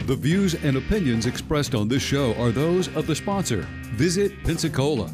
The views and opinions expressed on this show are those of the sponsor, Visit Pensacola.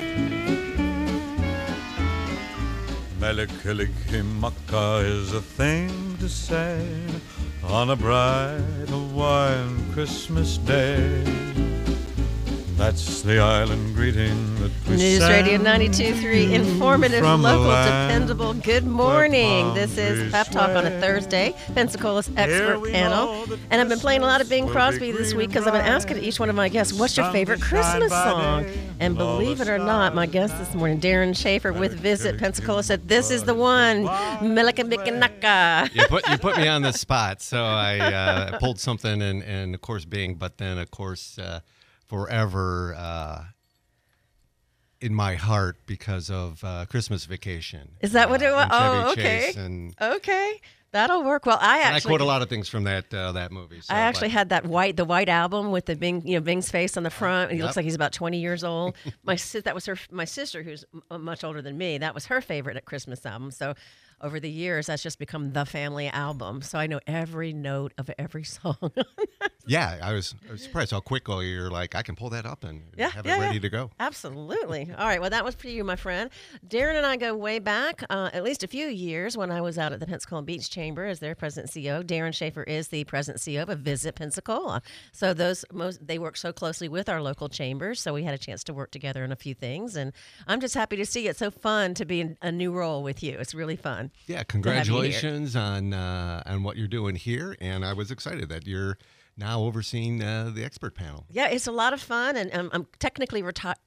Melikilikimaka is a thing to say on a bright Hawaiian Christmas day. That's the island greeting that we News Radio 92.3, informative, local, dependable. Good morning. This is Pep Talk on a Thursday, Pensacola's expert panel. And I've been playing a lot of Bing Crosby this week because I've been asking each one of my guests, what's your favorite Christmas song? And believe it or not, my guest this morning, Darren Schaefer with Visit Pensacola, said, this is the one, Melika. You put me on the spot, so I pulled something, and of course Bing, but then of course forever in my heart because of Christmas Vacation. Is that what it was? Oh, okay. Okay, that'll work. Well, I quote a lot of things from that movie. So, I actually had the white album with the Bing's face on the front. He looks like he's about 20 years old. My sister, who's much older than me. That was her favorite at Christmas album. So over the years, that's just become the family album. So I know every note of every song. Yeah, I was surprised how quickly you're like, I can pull that up and have it ready to go. Absolutely. All right, well, that was for you, my friend. Darren and I go way back, at least a few years, when I was out at the Pensacola Beach Chamber as their president and CEO. Darren Schaefer is the president and CEO of Visit Pensacola. So they work so closely with our local chambers, so we had a chance to work together on a few things. And I'm just happy to see it. It's so fun to be in a new role with you. It's really fun. Yeah, congratulations on what you're doing here. And I was excited that you're now overseeing the expert panel. Yeah, it's a lot of fun, and I'm technically retired.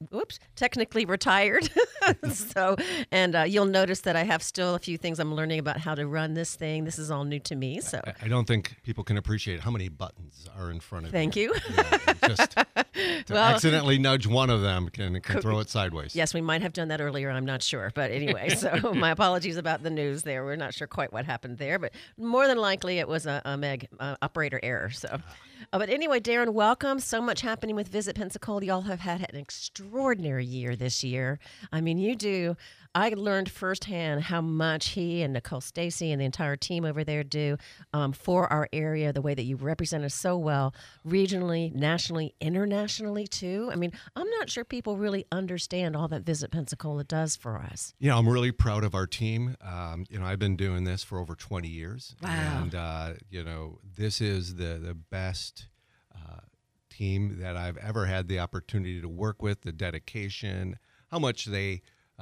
So, and you'll notice that I have still a few things I'm learning about how to run this thing. This is all new to me. So I don't think people can appreciate how many buttons are in front of you. Thank you. Just to accidentally nudge one of them can throw it sideways. Yes, we might have done that earlier. I'm not sure, but anyway. So my apologies about the news there. We're not sure quite what happened there, but more than likely it was a MEG operator error. So. But anyway, Darren, welcome. So much happening with Visit Pensacola. Y'all have had an extraordinary year this year. I mean, you do. I learned firsthand how much he and Nicole Stacy and the entire team over there do for our area, the way that you represent us so well, regionally, nationally, internationally, too. I mean, I'm not sure people really understand all that Visit Pensacola does for us. Yeah, I'm really proud of our team. I've been doing this for over 20 years. Wow. And, this is the best team that I've ever had the opportunity to work with, the dedication, how much they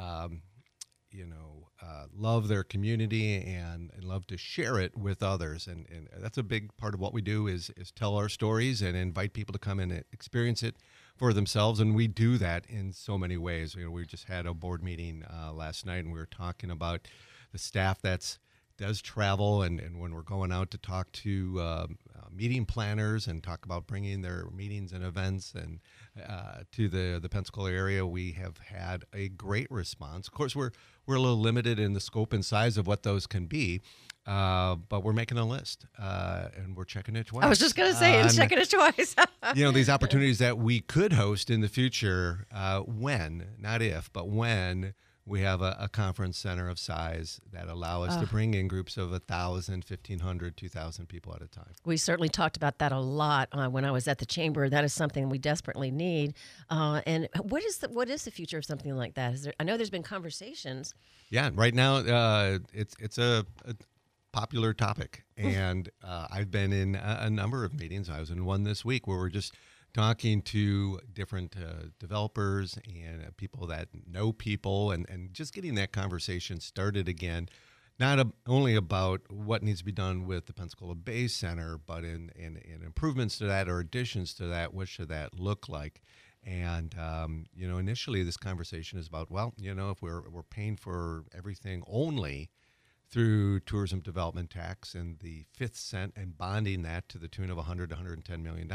love their community and love to share it with others. And that's a big part of what we do is tell our stories and invite people to come and experience it for themselves. And we do that in so many ways. We just had a board meeting last night, and we were talking about the staff does travel, and when we're going out to talk to meeting planners and talk about bringing their meetings and events and to the Pensacola area, we have had a great response. Of course, we're a little limited in the scope and size of what those can be, but we're making a list, and we're checking it twice. I was just going to say, and checking it twice. These opportunities that we could host in the future, when, not if, but when we have a conference center of size that allow us to bring in groups of 1,000, 1,500, 2,000 people at a time. We certainly talked about that a lot when I was at the chamber. That is something we desperately need. And what is the future of something like that? I know there's been conversations. Yeah, right now it's a popular topic, and I've been in a number of meetings. I was in one this week where we're just talking to different developers and people that know people and just getting that conversation started again, not only about what needs to be done with the Pensacola Bay Center, but in improvements to that or additions to that, what should that look like? And, initially this conversation is about, if we're paying for everything only through tourism development tax and the fifth cent and bonding that to the tune of $100 to $110 million,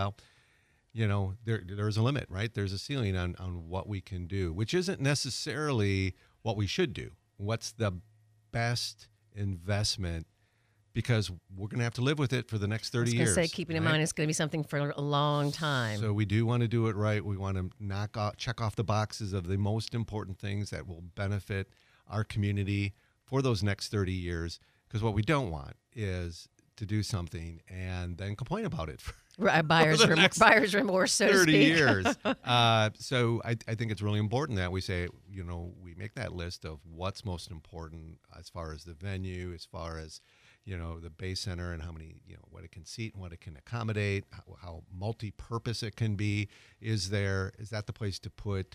there's a limit, right? There's a ceiling on what we can do, which isn't necessarily what we should do. What's the best investment? Because we're going to have to live with it for the next 30 years. I was going to say, keeping in mind it's going to be something for a long time. So we do want to do it right. We want to check off the boxes of the most important things that will benefit our community for those next 30 years. Because what we don't want is to do something and then complain about it for Right, buyer's remorse, so to 30 speak. years. So I think it's really important that we say, we make that list of what's most important as far as the venue, as far as, the Bay Center and how many, what it can seat and what it can accommodate, how multi-purpose it can be. Is that the place to put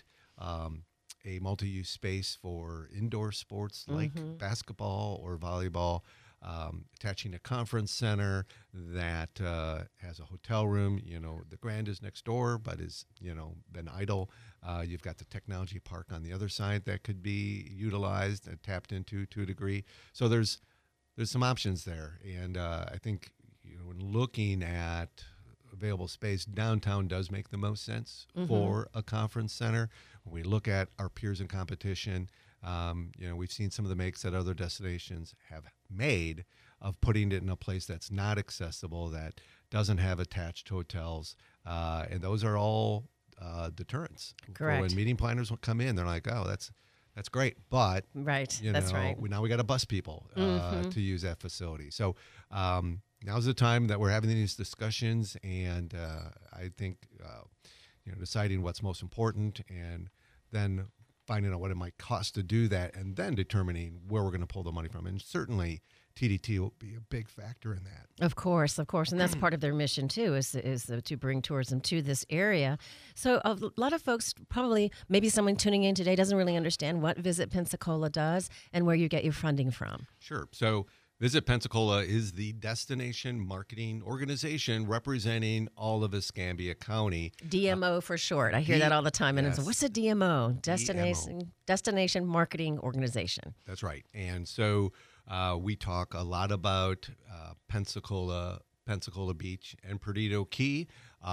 a multi-use space for indoor sports like basketball or volleyball? Attaching a conference center that has a hotel room. The Grand is next door, but is, been idle. You've got the technology park on the other side that could be utilized and tapped into to a degree. So there's some options there. And I think, when looking at available space, downtown does make the most sense for a conference center. When we look at our peers in competition, we've seen some of the makes that other destinations have made of putting it in a place that's not accessible, that doesn't have attached hotels. And those are all deterrents. Correct. For when meeting planners will come in, they're like, oh, that's great. But, Right, that's right. now we got to bus people to use that facility. So now's the time that we're having these discussions. And I think, deciding what's most important and then finding out what it might cost to do that, and then determining where we're going to pull the money from. And certainly TDT will be a big factor in that. Of course. And that's part of their mission, too, is to bring tourism to this area. So a lot of folks, probably maybe someone tuning in today doesn't really understand what Visit Pensacola does and where you get your funding from. Sure. So Visit Pensacola is the destination marketing organization representing all of Escambia County. DMO for short. I hear that all the time. And yes. it's, what's a DMO? Destination Marketing Organization. That's right. And so we talk a lot about Pensacola Beach and Perdido Key.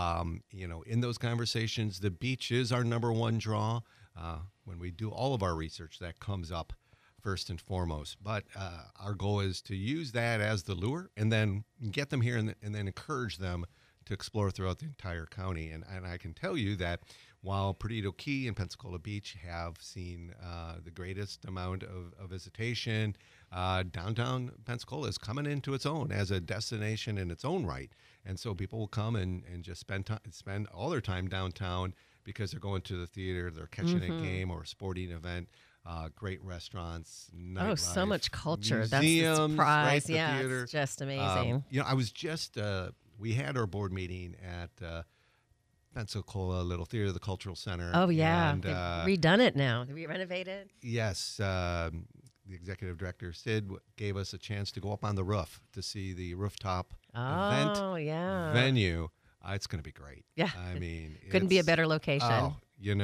In those conversations, the beach is our number one draw. When we do all of our research, that comes up first and foremost. But our goal is to use that as the lure and then get them here and then encourage them to explore throughout the entire county. And I can tell you that while Perdido Key and Pensacola Beach have seen the greatest amount of visitation, downtown Pensacola is coming into its own as a destination in its own right. And so people will come and just spend all their time downtown because they're going to the theater, they're catching a game or a sporting event. Great restaurants, nightlife, Oh, so much culture. museums, That's the surprise. right, the Yeah, theater. it's just amazing. I was just, we had our board meeting at Pensacola Little Theater, the Cultural Center. Oh, yeah. And, They've redone it now. They renovated. yes, the executive director, Sid, gave us a chance to go up on the roof to see the rooftop event yeah. venue. It's going to be great. Yeah. I mean, Couldn't be a it's- better location.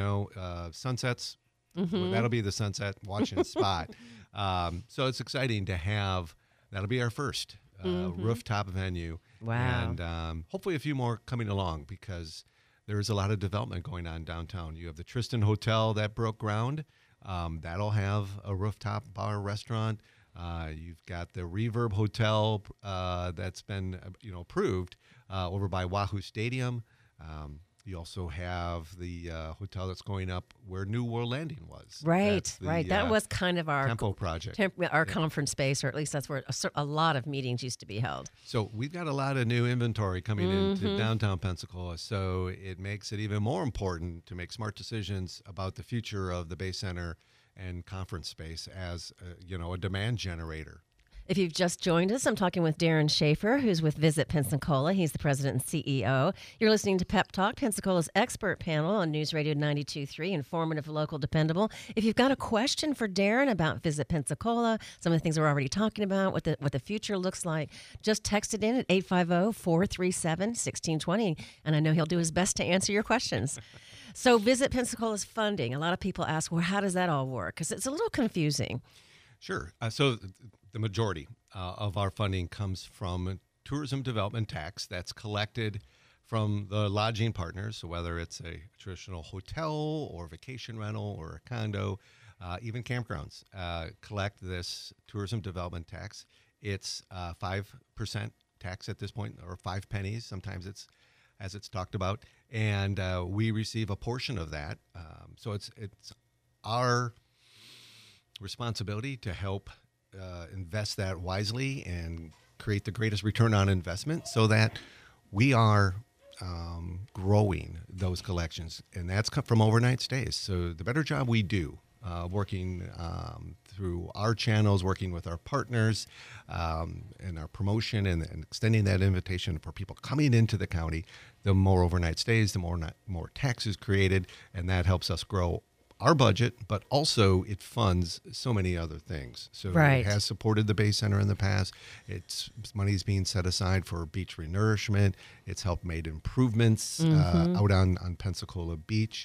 Sunsets. That'll be the sunset watching spot. So it's exciting to have. That'll be our first rooftop venue. Wow. And hopefully a few more coming along because there's a lot of development going on downtown. You have the Tristan Hotel that broke ground. That'll have a rooftop bar restaurant. You've got the Reverb Hotel that's been approved over by Wahoo Stadium. You also have the hotel that's going up where New World Landing was. Right, That's the, right. That was kind of our Tempo project. our conference space, or at least that's where a lot of meetings used to be held. So we've got a lot of new inventory coming into downtown Pensacola. So it makes it even more important to make smart decisions about the future of the Bay Center and conference space as a demand generator. If you've just joined us, I'm talking with Darren Schaefer, who's with Visit Pensacola. He's the president and CEO. You're listening to Pep Talk, Pensacola's expert panel on News Radio 92.3, informative, local, dependable. If you've got a question for Darren about Visit Pensacola, some of the things we're already talking about, what the future looks like, just text it in at 850-437-1620, and I know he'll do his best to answer your questions. So Visit Pensacola's funding. A lot of people ask, well, how does that all work? Because it's a little confusing. Sure. So the majority of our funding comes from tourism development tax that's collected from the lodging partners. So whether it's a traditional hotel or vacation rental or a condo, even campgrounds collect this tourism development tax. It's 5% tax at this point, or 5 pennies. Sometimes it's as it's talked about, and we receive a portion of that. So it's our responsibility to help invest that wisely and create the greatest return on investment so that we are growing those collections, and that's come from overnight stays. So the better job we do working through our channels, working with our partners, and our promotion and extending that invitation for people coming into the county, the more overnight stays, the more taxes created, and that helps us grow our budget, but also it funds so many other things. So Right. it has supported the Bay Center in the past. It's money's being set aside for beach renourishment. It's helped made improvements out on Pensacola Beach.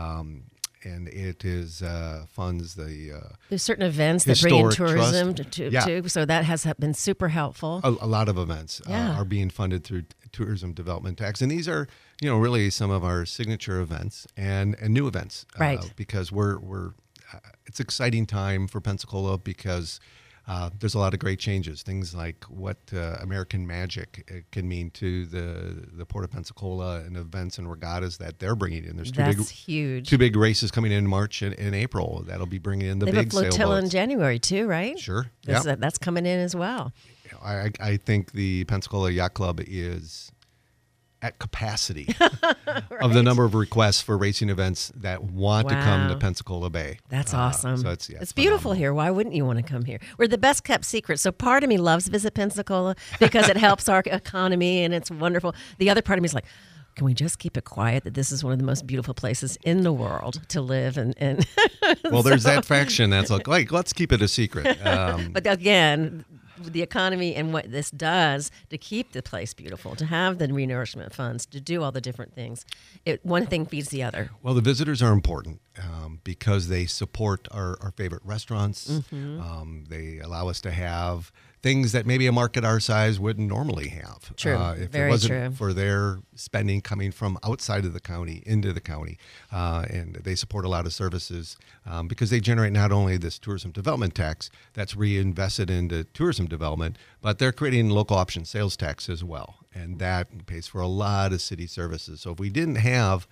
And it is funds the There's certain events that bring in Historic tourism Trust. too, so that has been super helpful. a lot of events Yeah. are being funded through tourism development tax, and these are really some of our signature events and new events, Right. because we're it's an exciting time for Pensacola because there's a lot of great changes. Things like what American Magic can mean to the Port of Pensacola and events and regattas that they're bringing in. There's That's huge. two big races coming in March and April that'll be bringing in the They have a big flotilla in sailboats. January too, right? Sure. That's coming in as well. I think the Pensacola Yacht Club is at capacity of the number of requests for racing events that want to come to Wow. Pensacola Bay. That's awesome. So it's it's beautiful phenomenal. here. Why wouldn't you want to come here? We're the best kept secret. So part of me loves Visit Pensacola because it helps our economy and it's wonderful. The other part of me is like, can we just keep it quiet that this is one of the most beautiful places in the world to live? And Well, there's that faction that's like, let's keep it a secret. but again, the economy and what this does to keep the place beautiful, to have the renourishment funds, to do all the different things, one thing feeds the other. Well, the visitors are important because they support our favorite restaurants. Mm-hmm. They allow us to have things that maybe a market our size wouldn't normally have. True. If Very it wasn't true. for their spending coming from outside of the county into the county. And they support a lot of services because they generate not only this tourism development tax that's reinvested into tourism development, but they're creating local option sales tax as well. And that pays for a lot of city services. So if we didn't have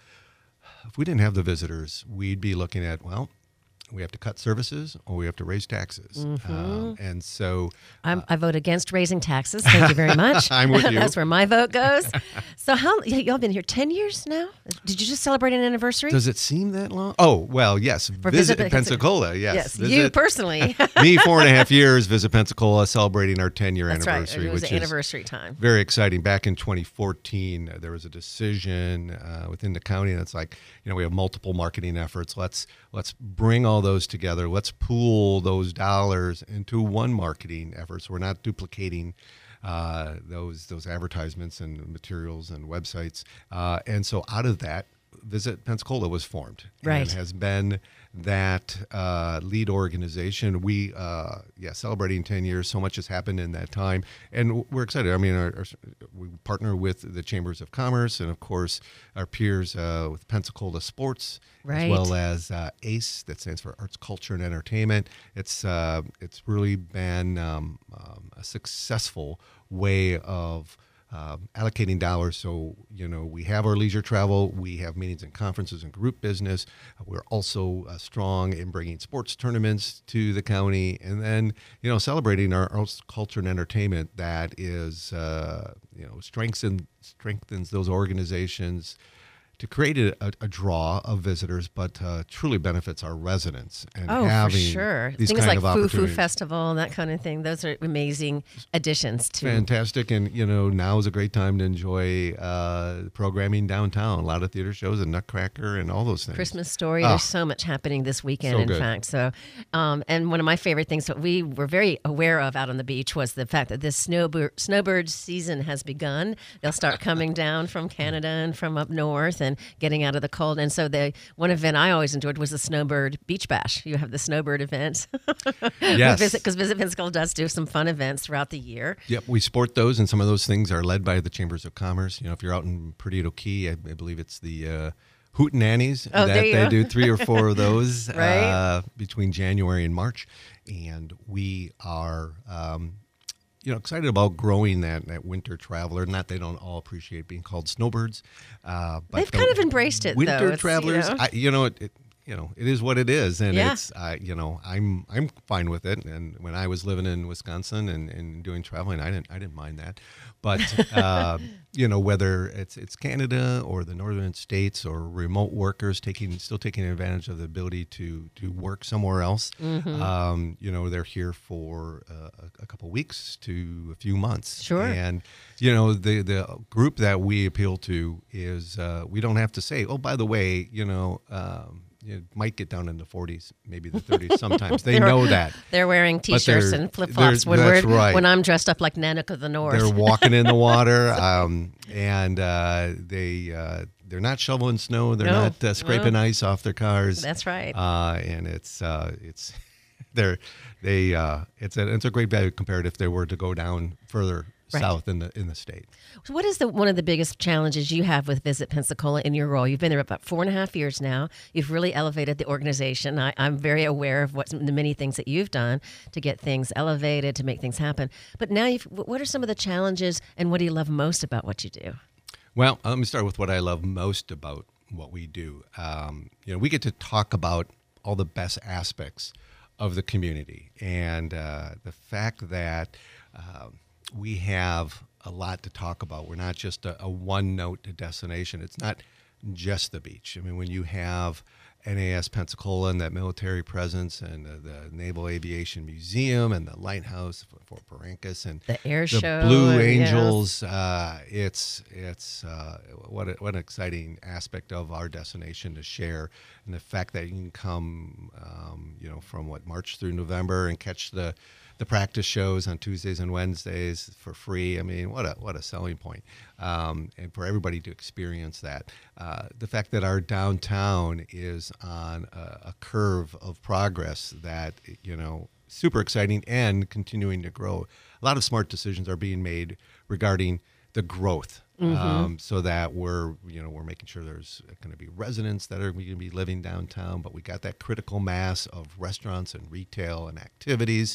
the visitors, we'd be looking at, well, we have to cut services or we have to raise taxes. And so I vote against raising taxes. Thank you very much. I'm with you. That's where my vote goes. So y'all been here 10 years now? Did you just celebrate an anniversary? does it seem that long? Oh, well, yes. Visit Pensacola, yes. Yes, Visit, you personally. me, 4.5 years, Visit Pensacola, celebrating our 10-year That's right. anniversary, It was which the is anniversary time. very exciting. Back in 2014, there was a decision within the county, and it's like, we have multiple marketing efforts. Let's bring all those together. Let's pool those dollars into one marketing effort, so we're not duplicating those advertisements and materials and websites. And so out of that, Visit Pensacola was formed. Right. And has been that lead organization. We, celebrating 10 years. So much has happened in that time. And we're excited. I mean, we partner with the Chambers of Commerce and, of course, our peers with Pensacola Sports, Right. as well as ACE, that stands for Arts, Culture, and Entertainment. It's really been a successful way of allocating dollars. So, we have our leisure travel, we have meetings and conferences and group business. We're also strong in bringing sports tournaments to the county, and then, celebrating our arts, culture, and entertainment that is, strengthens those organizations to create a draw of visitors, but truly benefits our residents. And Oh, having for sure. these Things kind like of Foo opportunities. Festival and that kind of thing. Those are amazing additions to. Fantastic, and now is a great time to enjoy programming downtown. A lot of theater shows and Nutcracker and all those things. Christmas Story. Ah. There's so much happening this weekend, So in good. fact. So, and one of my favorite things that we were very aware of out on the beach was the fact that this snowbird season has begun. They'll start coming down from Canada and from up north and getting out of the cold. And so the one event I always enjoyed was the Snowbird Beach Bash. You have the Snowbird event. Yes. Because Visit Pensacola does do some fun events throughout the year. Yep, we support those, and some of those things are led by the Chambers of Commerce. If you're out in Perdido Key, I believe it's the Hootenannies Oh, that there you they go. do 3 or 4 of those Right. between January and March, and we are excited about growing that winter traveler. Not they don't all appreciate being called snowbirds, but They've kind of embraced it, though. winter It's, travelers. it is what it is, and Yeah. it's I'm fine with it. And when I was living in Wisconsin and doing traveling, I didn't mind that. But whether it's Canada or the northern states or remote workers still taking advantage of the ability to work somewhere else, they're here for a couple weeks to a few months. Sure. And the group that we appeal to is we don't have to say, oh, by the way, it might get down in the 40s, maybe the 30s sometimes. They know that. They're wearing T-shirts and flip-flops that's right. when I'm dressed up like Nanook of the North. They're walking in the water, and they're not shoveling snow. They're not scraping ice off their cars. That's right. And it's a great value compared if they were to go down further south in the state. So what is one of the biggest challenges you have with Visit Pensacola in your role? You've been there about 4.5 years now. You've really elevated the organization. I'm very aware of the many things that you've done to get things elevated, to make things happen. But now, what are some of the challenges, and what do you love most about what you do? Well, let me start with what I love most about what we do. We get to talk about all the best aspects of the community, and the fact that we have a lot to talk about. We're not just a one-note destination. It's not just the beach. I mean, when you have NAS Pensacola and that military presence and the Naval Aviation Museum and the lighthouse for Parancas and the air show, Blue Angels, it's what an exciting aspect of our destination to share. And the fact that you can come, from March through November and catch the practice shows on Tuesdays and Wednesdays for free. I mean, what a selling point, and for everybody to experience that. The fact that our downtown is on a curve of progress that, super exciting and continuing to grow. A lot of smart decisions are being made regarding the growth. So that we're making sure there's going to be residents that are going to be living downtown, but we got that critical mass of restaurants and retail and activities.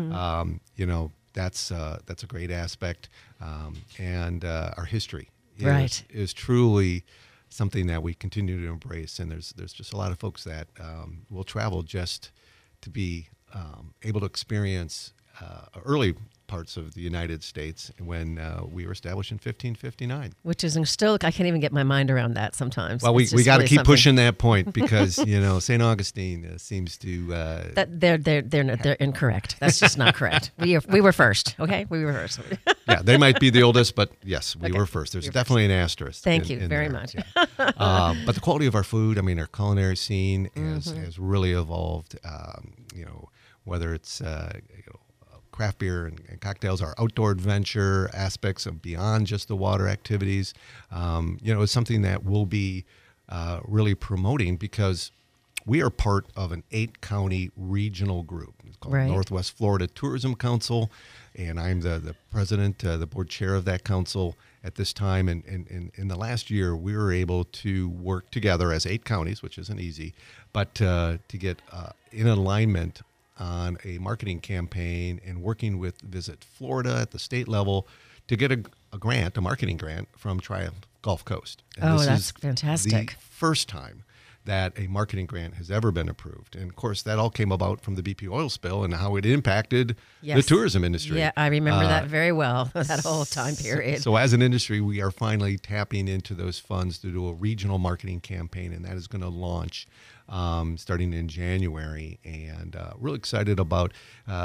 That's a great aspect, and our history is truly something that we continue to embrace. And there's just a lot of folks that will travel just to be able to experience early parts of the United States when we were established in 1559. Which is still, I can't even get my mind around that sometimes. Well, we got to keep pushing that point because, St. Augustine seems to... that they're incorrect. That's just not correct. We were first, okay? We were first. Yeah, they might be the oldest, but yes, we were first. There's definitely an asterisk. Thank you very much. Yeah. But the quality of our food, our culinary scene has really evolved, whether it's... craft beer and cocktails, our outdoor adventure aspects of beyond just the water activities, is something that we'll be really promoting because we are part of an 8-county regional group. It's called Northwest Florida Tourism Council, and I'm the president, the board chair of that council at this time. And in the last year, we were able to work together as 8 counties, which isn't easy, but to get in alignment on a marketing campaign and working with Visit Florida at the state level to get a marketing grant from Triumph Gulf Coast. And that's fantastic. The first time that a marketing grant has ever been approved. And of course, that all came about from the BP oil spill and how it impacted the tourism industry. Yeah, I remember that very well, that whole time period. So as an industry, we are finally tapping into those funds to do a regional marketing campaign, and that is going to launch starting in January. And really excited about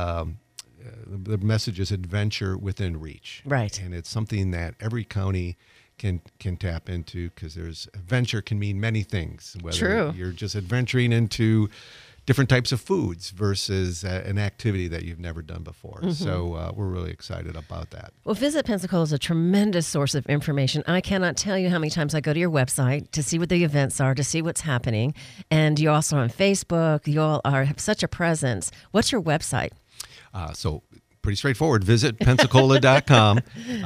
the message is adventure within reach. Right. And it's something that every county can tap into, because adventure can mean many things. Whether you're just adventuring into different types of foods versus an activity that you've never done before. So we're really excited about that. Well, Visit Pensacola is a tremendous source of information. I cannot tell you how many times I go to your website to see what the events are, to see what's happening. And you're also on Facebook. You all have such a presence. What's your website? So pretty straightforward. Visit Pensacola.com.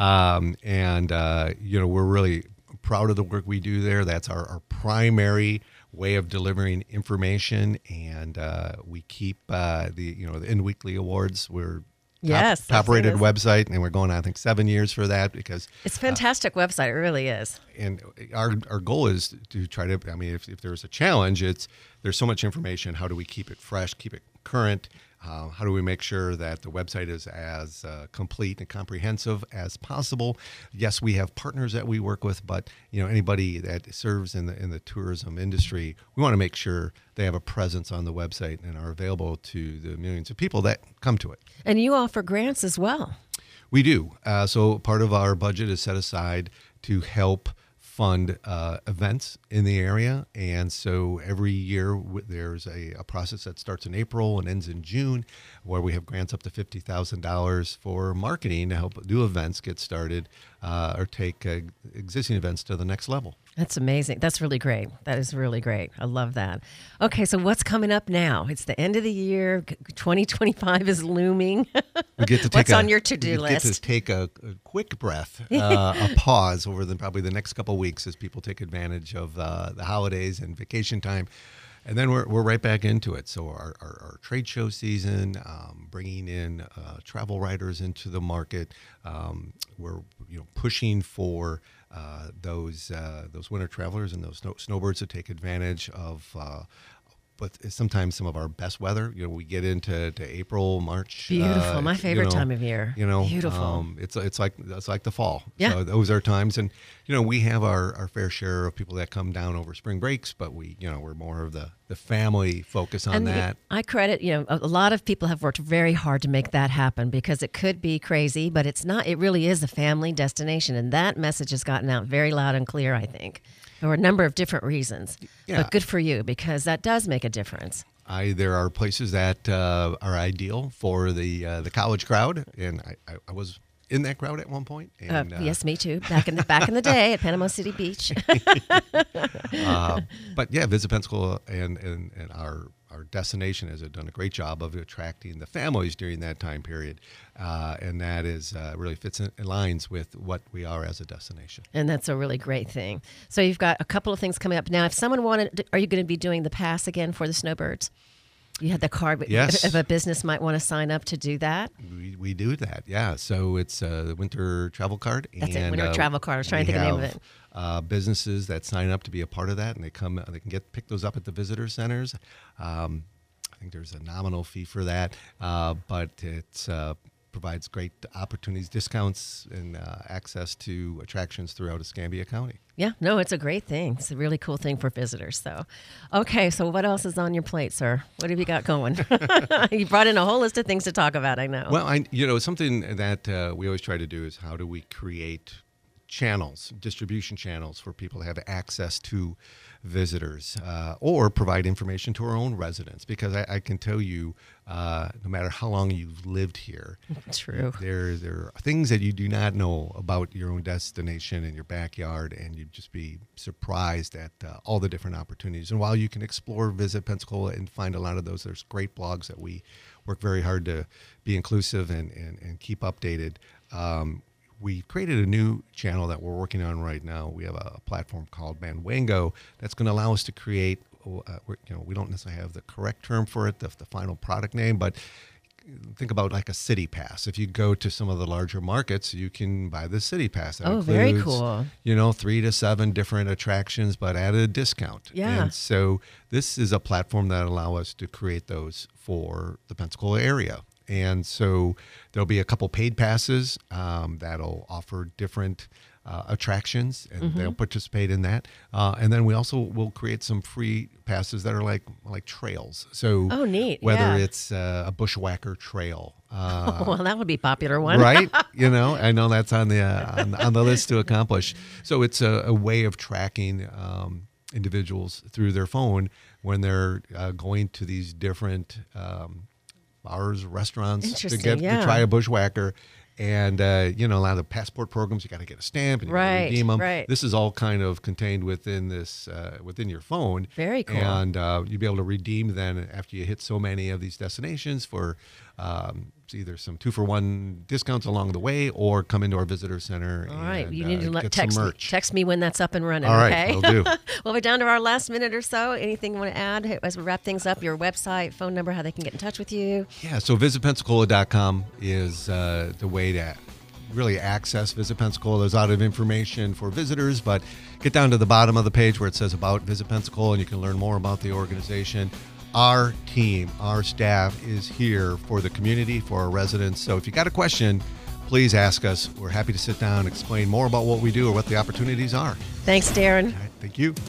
We're really proud of the work we do there. That's our primary way of delivering information, and we keep the End Weekly Awards. We're Yes, top-rated yes. website, and we're going on, I think, 7 years for that because It's a fantastic website. It really is. and our goal is to try to, I mean, if there's a challenge, there's so much information. How do we keep it fresh, keep it current? How do we make sure that the website is as complete and comprehensive as possible? Yes, we have partners that we work with, but anybody that serves in the tourism industry, we want to make sure they have a presence on the website and are available to the millions of people that come to it. And you offer grants as well. We do. So part of our budget is set aside to help fund events in the area. And so every year there's a process that starts in April and ends in June where we have grants up to $50,000 for marketing to help new events get started or take existing events to the next level. That's amazing. That's really great. That is really great. I love that. Okay, so what's coming up now? It's the end of the year. 2025 is looming. We get to take What's on your to-do we get list? to take a quick breath, a pause over probably the next couple of weeks as people take advantage of the holidays and vacation time. And then we're right back into it. So our trade show season, bringing in travel writers into the market. We're pushing for those winter travelers and those snowbirds to take advantage of. But sometimes some of our best weather. We get into April, March. Beautiful. My favorite time of year. Beautiful. It's like the fall. Yeah. So those are times, and we have our fair share of people that come down over spring breaks, but we're more of the family focus on And that. I credit, a lot of people have worked very hard to make that happen because it could be crazy, but it's not. It really is a family destination, and that message has gotten out very loud and clear, I think. There were a number of different reasons, Yeah. but good for you because that does make a difference. There are places that are ideal for the college crowd, and I was in that crowd at one point. And, Yes, me too. Back in the day at Panama City Beach. But yeah, Visit Pensacola and our destination has done a great job of attracting the families during that time period, and that is really fits in lines with what we are as a destination. And that's a really great thing. So you've got a couple of things coming up now. If someone wanted, are you going to be doing the pass again for the snowbirds? You had the card, but Yes. if a business might want to sign up to do that. We do that, yeah. So it's the winter travel card. That's and, it, winter travel card. I was trying to think of the name of it. Businesses that sign up to be a part of that, and they can pick those up at the visitor centers. I think there's a nominal fee for that, but it provides great opportunities, discounts, and access to attractions throughout Escambia County. Yeah, no, it's a great thing. It's a really cool thing for visitors. So, okay, so what else is on your plate, sir? What have you got going? You brought in a whole list of things to talk about, I know. Well, something that we always try to do is how do we create channels, distribution channels for people to have access to visitors or provide information to our own residents, because I can tell you, no matter how long you've lived here, True. there are things that you do not know about your own destination and your backyard, and you'd just be surprised at all the different opportunities. And while you can explore Visit Pensacola and find a lot of those, there's great blogs that we work very hard to be inclusive and keep updated. We created a new channel that we're working on right now. We have a platform called Manwango that's going to allow us to create, we don't necessarily have the correct term for it, the final product name, but think about like a city pass. If you go to some of the larger markets, you can buy the city pass. That very includes, cool. 3 to 7 different attractions, but at a discount. Yeah. And so this is a platform that allows us to create those for the Pensacola area. And so there'll be a couple paid passes that'll offer different attractions, and they'll participate in that. And then we also will create some free passes that are like trails. So neat. Whether Yeah. it's a bushwhacker trail. Well, that would be a popular one. Right? I know that's on the list to accomplish. So it's a way of tracking individuals through their phone when they're going to these different bars, restaurants to try a bushwhacker. And, a lot of the passport programs, you got to get a stamp and you gotta redeem them. Right. This is all kind of contained within this, within your phone. Very cool. And you'll be able to redeem then after you hit so many of these destinations for either some 2-for-1 discounts along the way, or come into our visitor center. All right, and, you need to get text some me. merch. Text me when that's up and running. All right, okay, will do. Well, we're down to our last minute or so. Anything you want to add as we wrap things up? Your website, phone number, how they can get in touch with you. Yeah, so visitpensacola.com is the way to really access Visit Pensacola. There's a lot of information for visitors, but get down to the bottom of the page where it says about Visit Pensacola, and you can learn more about the organization. Our team, our staff is here for the community, for our residents. So if you got a question, please ask us. We're happy to sit down, explain more about what we do or what the opportunities are. Thanks, Darren. All right, thank you.